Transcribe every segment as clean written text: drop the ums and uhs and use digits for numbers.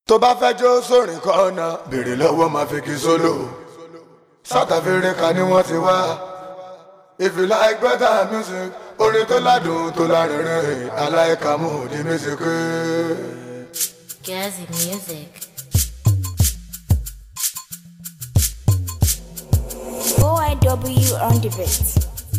tó bá fẹ́ jó sórin kọ́nà béèrè lọ́wọ́ Mafiki Solo. South Africa ni wọ́n ti wá. If you like better music, orin tó ládùn tó lárinrin, aláìkàmú di music. Jazzy music. OIW on the beat.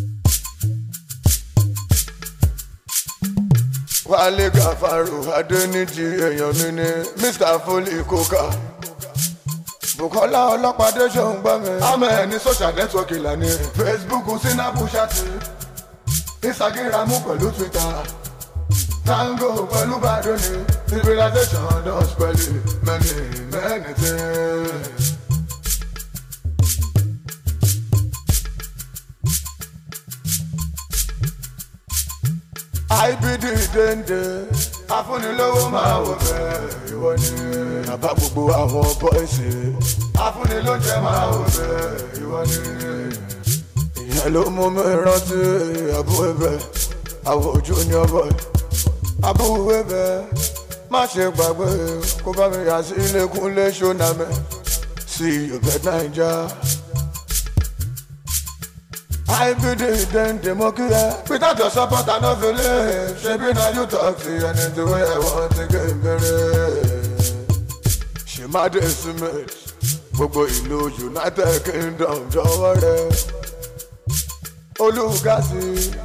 Wálé Gàfárù Adéníjì èèyàn mi ni Mr. Foley Coca. Bùkọ́lá Ọlọ́pàdé ṣòun gbọ́ mi. Àmọ́ ẹ̀ ní social network ìlànà Facebook, Snapchat, Instagram pẹ̀lú Twitter, Tango pẹ̀lú Badoni, civilization does pẹ̀lú many things. IBD dende afúnilówó máa wò bẹ́ẹ̀ ìwọ ni àbá gbogbo àwọn bọ́ìsì afúnilóúnjẹ máa wò bẹ́ẹ̀ ìwọ ni. Ìyẹn ló mú mi rántí àbúrò ẹ̀bẹ̀ àwọn junior boy àbúrò ẹ̀bẹ̀ má ṣe gbàgbé kó bá mi yà sí ilé Kúnlé Ṣónàmẹ́ sí Yorùbá Naija. IBD dende mo kí ẹ without your support I no fit live. Ṣebí na you talk to any the way I want to get bẹ̀rẹ̀. Ṣèmádé Smith gbogbo ìlú United Kingdom jọ̀wọ́ rẹ̀. Olúgásì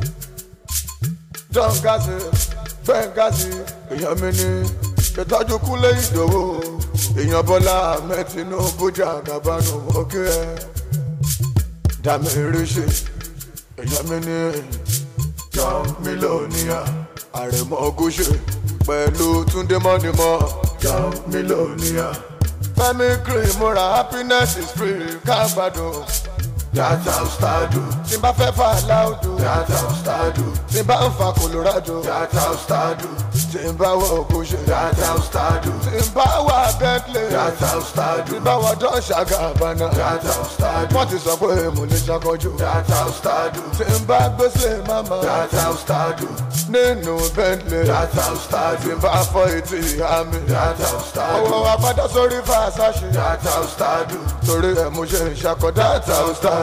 John Gásì Ben Gásì èèyàn mi ní ìtọ́jú Kúnlé Ìdòwú èèyàn Bọ́lá Ahmed Tinubu Jagaban mo kí ẹ. Dàmí ríṣì èèyàn mi ní John Milonia Àrẹ̀mọ Gúúsù pẹ̀lú Túndé Mọ́nìmọ́ John Milonia Fẹ́mi Cream múra happiness is free kágbádùn. That house tadu. Tí n bá fẹ́ fà láòdù. That house tadu. Tí n bá ń fa Colorado. That house tadu. Tí n bá wọ Ògùnṣe. That house tadu. Tí n bá wà Bentley. That house tadu. Tí n bá wọ Don Ṣàgàbànà. That house tadu. Wọ́n ti sọ pé mo lè ṣàkọjú. That house tadu. Tí n bá gbèsè mama. That house tadu. Nínú Bentley. That house tadu. Tí n bá fọ etí àmì. That house tadu. Owó apádà sórí Versace. That house tadu. Torí ẹ̀ mo ṣe ń ṣàkọ that house tadu.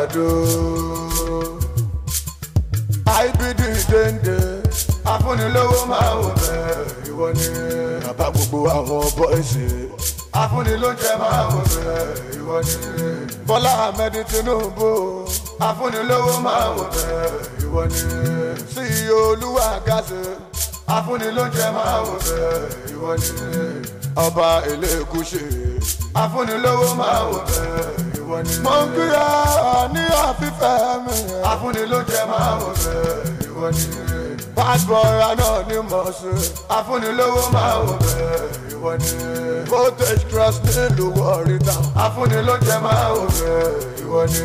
IBD dende afúnilówó máa wò bẹ́ẹ̀ ìwọ ni àbá gbogbo àwọn bọ́ìsì afúnilóúnjẹ máa wò bẹ́ẹ̀ ìwọ ni Bọ́lá Ahmed Tinubu afúnilówó máa wò bẹ́ẹ̀ ìwọ ni CEO Olúwagásì afúnilóúnjẹ máa wò bẹ́ẹ̀ ìwọ ni Ọba Elégùṣì afúnilówó máa wò bẹ́ẹ̀. Mo ń kíra ní àfífẹ́ mi. Afúnilóúnjẹ máa wò bẹ́ẹ̀ ìwọ ni. Bad boy náà ni mo ṣe. Afúnilówó máa wò bẹ́ẹ̀ ìwọ ni. Voltage cross nílùú Warrington. Afúnilóúnjẹ máa wò bẹ́ẹ̀ ìwọ ni.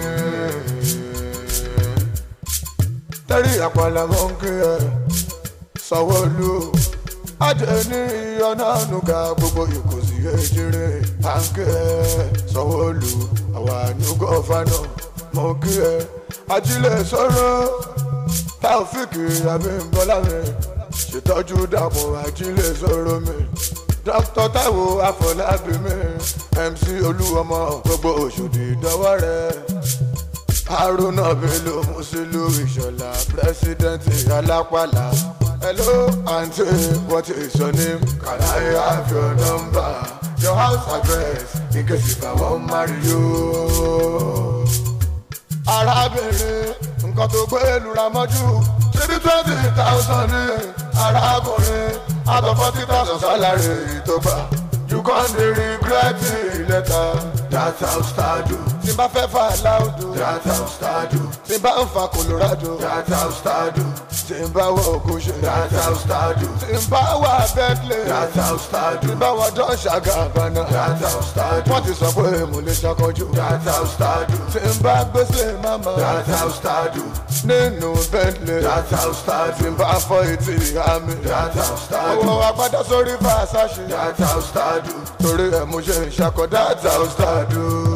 Tẹ́rí àpàlà mo ń kíra Sanwó-Olú. Ajé ní ọ̀nà ànúkà gbogbo Ìkòsí Èjìrè. Àǹkẹ́ Sanwó-Olú àwa ànúgọ́ fánà mo kí ẹ. Ajílẹ̀ sọ̀rọ̀ Taofik Abímbọ́lá mi ṣètọ́jú Dàpọ̀ Ajílẹ̀ sọ̀rọ̀ mi. Dr. Táíwò Afọlábí mi MC Olúọmọ gbogbo Òṣòdì dọ́wọ́ rẹ̀. Haruna Bello Musiliu Ìṣọ̀lá pírẹsidẹ́ǹtì Alápàlà. Hello aunty, what is your name? Can I have your number? Your house address in case if I won't marry you. Arábìnrin nǹkan tó gbé lura mọ́jú ṣebí 20,000 ní arákùnrin out of 40,000 salary tó gbà. You can't regret it later. That house tadu. Tí n bá fẹ́ fà láòdù. That house tadu. Tí n bá ń fa Colorado. That house tadu. Tí n bá wọ Ògùnṣe. That house tadu. Tí n bá wà Bentley. That house tadu. Tí n bá wọ Don Ṣàgàbànà. That house tadu. Wọ́n ti sọ pé mo lè ṣàkọjú. That house tadu. Tí n bá gbèsè mama. That house tadu. Nínú Bentley. That house tadu. Tí n bá fọ etí àmì. That house tadu. Owó apádà sórí Versace. That house tadu. Torí ẹ̀ mo ṣe ń ṣàkọ that house tadu.